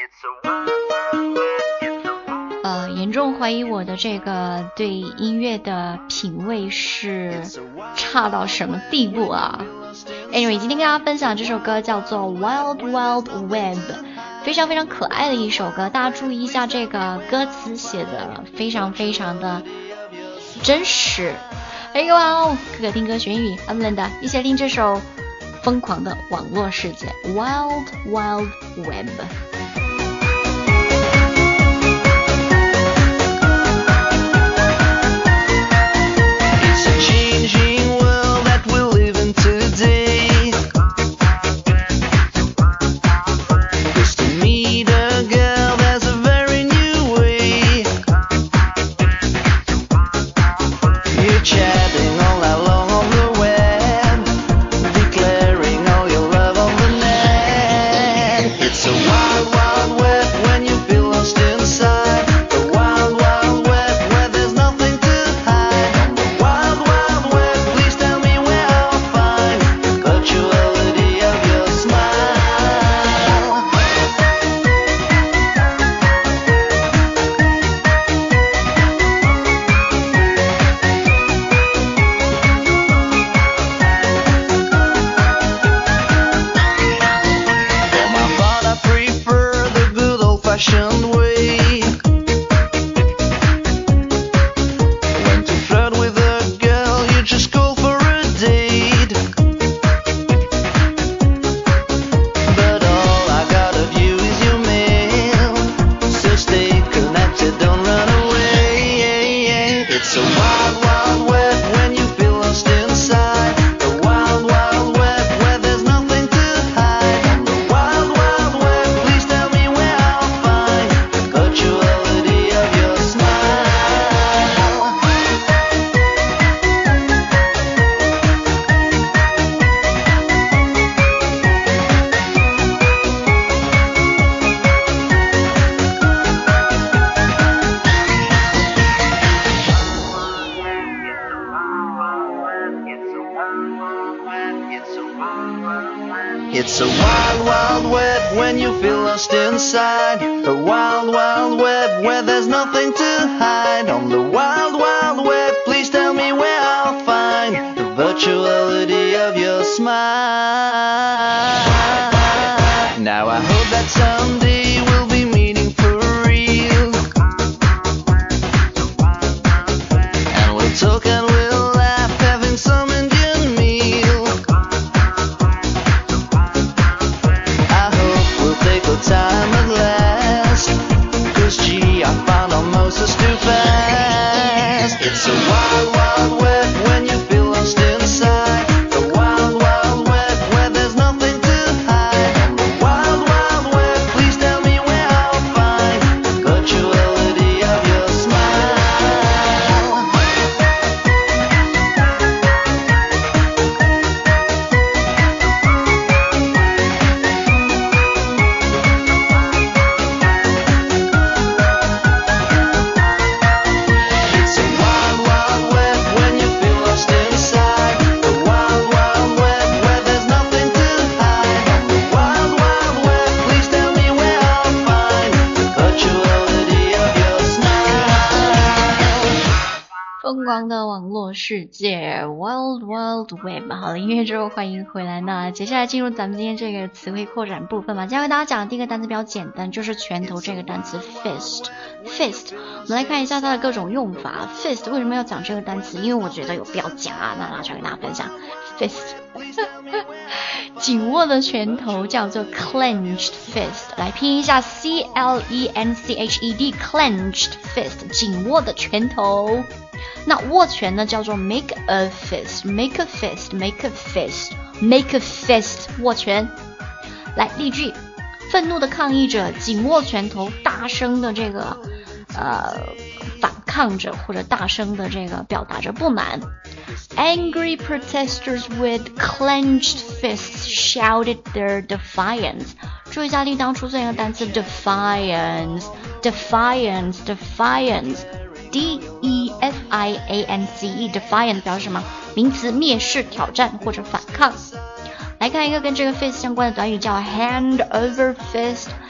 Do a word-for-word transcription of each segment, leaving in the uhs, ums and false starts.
呃，严重怀疑我的这个对音乐的品味是差到什么地步啊 Anyway 今天跟大家分享这首歌叫做 Wild Wild Web， 非常非常可爱的一首歌，大家注意一下这个歌词写的非常非常的真实。哎呦哇，可听歌学英语 I'm Linda， 一起来听这首疯狂的网络世界 Wild Wild Web。 It's a wild, wild web when you feel lost inside. A wild, wild web where there's nothing to hide. On the wild, wild web, please tell me where I'll find the virtuality of your smile. Now I hope that someday we'll be meeting for real, and we'll talk and we'll laugh, having some Indian meal. I hope we'll take our time at last, 'cause gee, I found osmosis too fast. It's a wild, wild web when you feel lost inside. The wild, wild web where there's nothing to hide. On the wild, wild web, please tell me where I'll find the virtuality of your smile. It's a wild, wild web when you feel lost inside. The wild, wild web where there's nothing to hide. On the wild, wild web, please tell me where I'll find the virtuality of your smile. 疯狂的网络世界 Wild Wild Web。 好了，音乐之后欢迎回来。那接下来进入咱们今天这个词汇扩展部分吧。今天为大家讲的第一个单词比较简单，就是拳头这个单词 fist fist。 我们来看一下它的各种用法。 fist 为什么要讲这个单词？因为我觉得有必要讲啊，那拿出来跟大家分享 fist 紧握的拳头叫做 clenched fist， 来拼一下 C L E N C H E D clenched fist， 紧握的拳头。那握拳呢叫做 make a fist make a fist make a fist make a fist 握拳。来例句，愤怒的抗议者紧握拳头，大声的这个呃反抗着，或者大声的这个表达着不满。Angry protesters with clenched fists shouted their defiance。 注意一下例当出现一个单词 defiance defiance defiance D E F I A N C E defiance 表示什么？名词，蔑视、挑战或者反抗。来看一个跟这个 fist 相关的短语，叫 hand over fist。 hand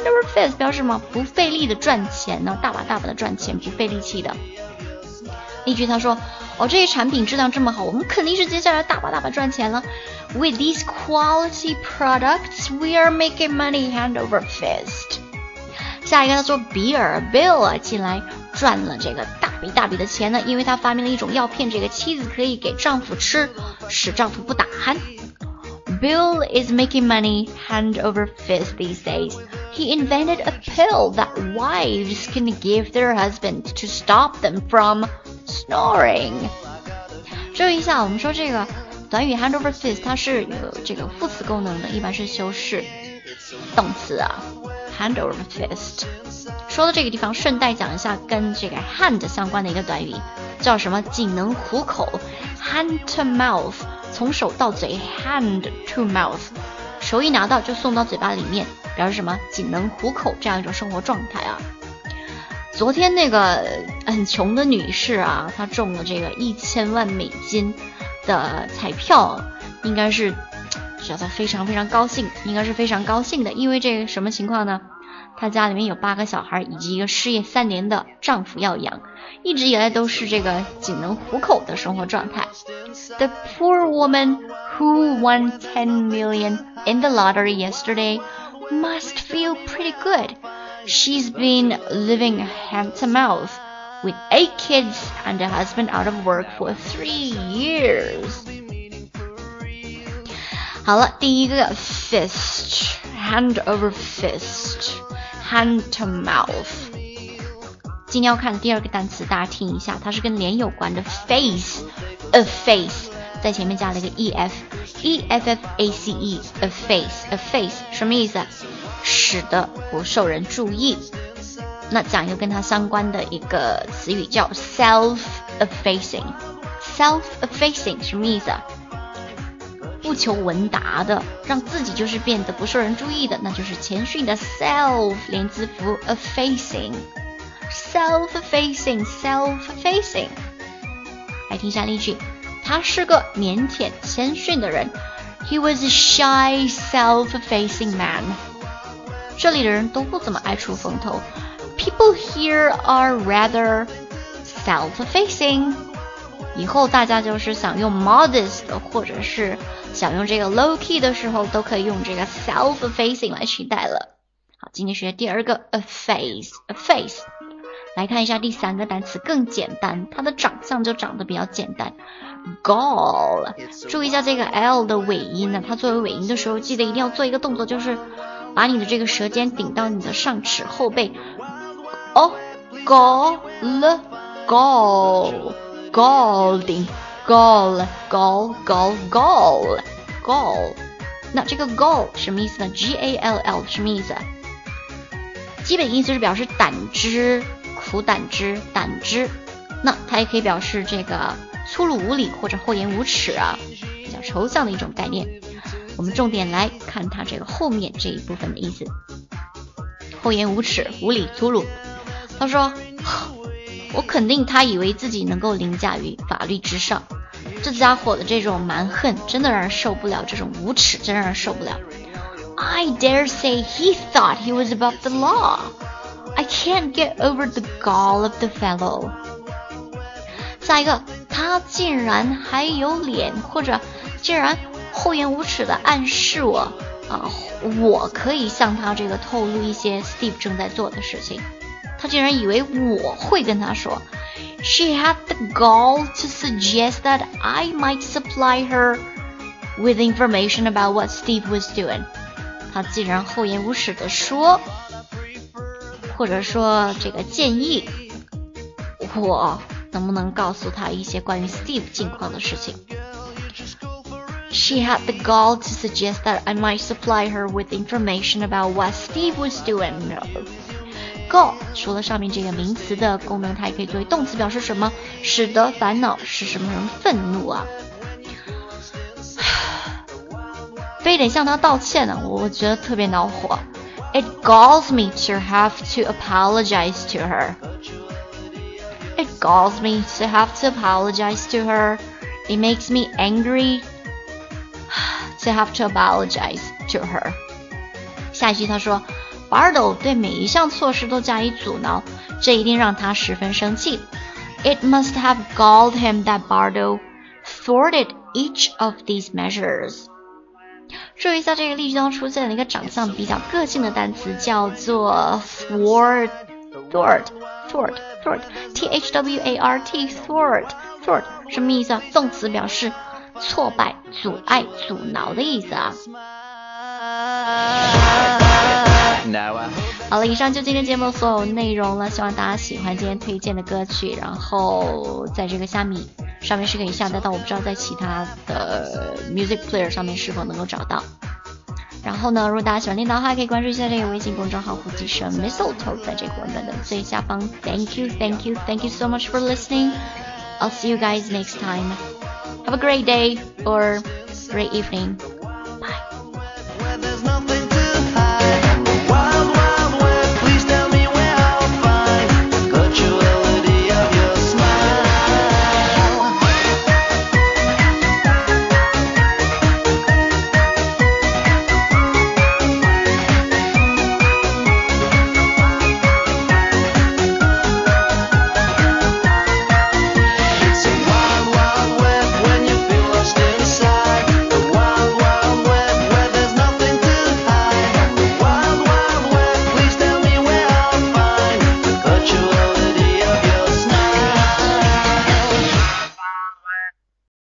hand over fist 表示什么？不费力的赚钱呢，大把大把的赚钱，不费力气的。例句他说，哦，这些产品质量这么好，我们肯定是接下来大把大把赚钱了。With these quality products, we are making money hand over fist. 下一个他说，比尔 Bill 进来赚了这个大笔大笔的钱呢，因为他发明了一种药骗这个妻子可以给丈夫吃，使丈夫不打鼾。Bill is making money hand over fist these days. He invented a pill that wives can give their husband to stop them from snoring. 注意一下，我们说这个短语 hand over fist 它是有这个副词功能的，一般是修饰动词啊。hand over fist 说到这个地方，顺带讲一下跟这个 hand 相关的一个短语，叫什么？仅能糊口 hand to mouth， 从手到嘴 hand to mouth， 手一拿到就送到嘴巴里面，表示什么？仅能糊口这样一种生活状态啊。昨天那个很穷的女士啊，她中了这个一千万美金的彩票，应该是觉得非常非常高兴，应该是非常高兴的，因为这个什么情况呢？她家里面有八个小孩以及一个失业三年的丈夫要养，一直以来都是这个仅能糊口的生活状态。The poor woman who won ten million in the lottery yesterday must feel pretty good. She's been living hand to mouth with eight kids and a husband out of work for three years. 好了，第一个 fist hand over fist hand to mouth。今天要看的第二个单词，大家听一下，它是跟脸有关的 face a face， 在前面加了一个 ef e f f a c e a face a face 什么意思？使得不受人注意。那讲一个跟它相关的一个词语叫 self-effacing。 self-effacing 什么意思啊？不求闻达的，让自己就是变得不受人注意的，那就是谦逊的 self 连字符 effacing。 self-effacing self-effacing。 来听一下例句，他是个腼腆谦逊的人。 He was a shy self-effacing man。这里的人都不怎么爱出风头。 People here are rather self-effacing。 以后大家就是想用 modest 或者是想用这个 low key 的时候，都可以用这个 self-effacing 来取代了。好，今天学第二个 a face a face。 来看一下第三个单词，更简单，它的长相就长得比较简单 gall。 注意一下这个 L 的尾音呢，它作为尾音的时候，记得一定要做一个动作，就是把你的这个舌尖顶到你的上齿后背。哦 gall gall gall gall gall gall gall gall。 那这个 gall 什么意思呢？ G A L L 什么意思？基本意思是表示胆汁，苦胆汁，胆汁。那它也可以表示这个粗鲁无礼或者厚颜无耻啊，比较抽象的一种概念。我们重点来看它这个后面这一部分的意思。厚颜无耻，无礼粗鲁。他说，我肯定他以为自己能够凌驾于法律之上。这家伙的这种蛮横真的让人受不了，这种无耻真让人受不了。I dare say he thought he was above the law. I can't get over the gall of the fellow. 下一个，他竟然还有脸，或者竟然厚颜无耻的暗示我啊，我可以向他这个透露一些 Steve 正在做的事情。他竟然以为我会跟他说。She had the gall to suggest that I might supply her with information about what Steve was doing. 他竟然厚颜无耻地说，或者说这个建议我能不能告诉他一些关于 Steve 近况的事情。She had the gall to suggest that I might supply her with information about what Steve was doing. Gall 除了上面这个名词的功能，它也可以作为动词，表示什么？使得烦恼，使什么人愤怒啊？非得向他道歉呢，我觉得特别恼火。It galls me to have to apologize to her. It galls me to have to apologize to her. It makes me angry to have to apologize to her. 下一句他说 Bardo 对每一项措施都加以阻挠，这一定让他十分生气。It must have galled him that Bardo thwarted each of these measures. 注意一下这个例句当中出现了一个长相比较个性的单词，叫做 thwart thwart thwart thwart T H W A R T thwart thwart 什么意思啊？动词表示挫败、阻碍、阻挠的意思啊。好了，以上就今天节目所有内容了，希望大家喜欢今天推荐的歌曲，然后在这个虾米上面是可以下载到，我不知道在其他的 Music Player 上面是否能够找到。然后呢，如果大家喜欢听到的话，可以关注一下这个微信公众号胡姬生 Mistletoe， 在这个文本的最下方。Thank you, thank you, thank you so much for listening. I'll see you guys next time. Have a great day or great evening. Bye.